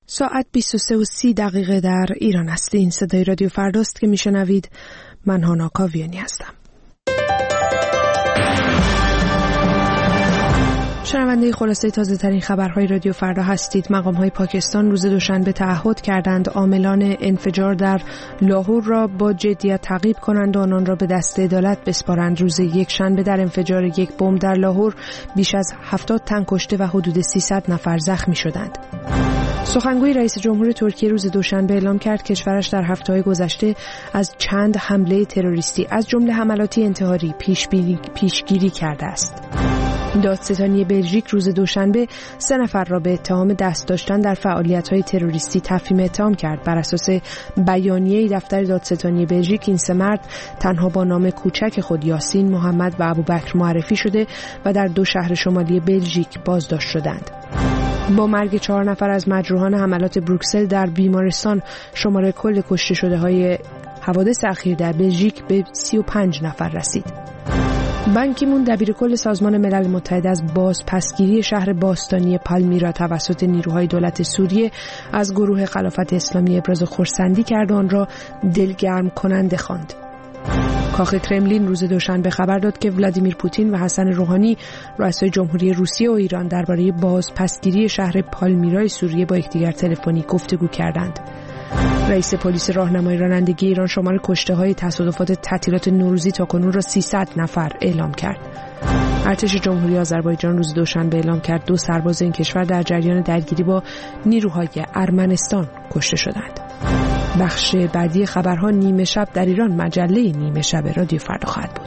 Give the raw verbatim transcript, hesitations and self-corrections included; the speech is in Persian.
ساعت بیست و سه و سی دقیقه در ایران است. این صدای رادیو فرداست که میشنوید. من هانا کاویانی هستم. شنونده خلاصه تازه ترین خبرهای رادیو فردا هستید. مقام‌های پاکستان روز دوشنبه تعهد کردند عاملان انفجار در لاهور را با جدیت تعقیب کنند و آنان را به دست عدالت بسپارند. روز یک شنبه در انفجار یک بمب در لاهور بیش از هفتاد تن کشته و حدود سیصد نفر زخمی شدند. سخنگوی رئیس جمهور ترکیه روز دوشنبه اعلام کرد کشورش در هفته‌های گذشته از چند حمله تروریستی از جمله حملاتی انتحاری پیشگیری کرده است. دادستانی بلژیک روز دوشنبه سه نفر را به اتهام دست داشتن در فعالیت‌های تروریستی تفهیم اتهام کرد. بر اساس بیانیه دفتر دادستانی بلژیک این سه مرد تنها با نام کوچک خود یاسین، محمد و ابوبکر معرفی شده و در دو شهر شمالی بلژیک بازداشت شدند. با مرگ چهار نفر از مجروحان حملات بروکسل در بیمارستان شماره کل کشته شده های حوادث اخیر در بلژیک به سی و پنج نفر رسید. بان کی مون دبیرکل سازمان ملل متحد از بازپسگیری شهر باستانی پالمیرا توسط نیروهای دولت سوریه از گروه خلافت اسلامی ابراز خرسندی کرد و آن را دلگرم کننده خواند. کاخ کرملین روز دوشنبه خبر داد که ولادیمیر پوتین و حسن روحانی رؤسای جمهوری روسیه و ایران درباره بازپسگیری شهر پالمیرای سوریه با یکدیگر تلفنی گفتگو کردند. رئیس پلیس راهنمای رانندگی ایران شمار کشته‌های تصادفات تعطیلات نوروزی تاکنون را سیصد نفر اعلام کرد. ارتش جمهوری آذربایجان روز دوشنبه اعلام کرد دو سرباز این کشور در جریان درگیری با نیروهای ارمنستان کشته شدند. بخش بعدی خبرها نیمه شب در ایران مجله نیمه شب رادیو فردا خواهد بود.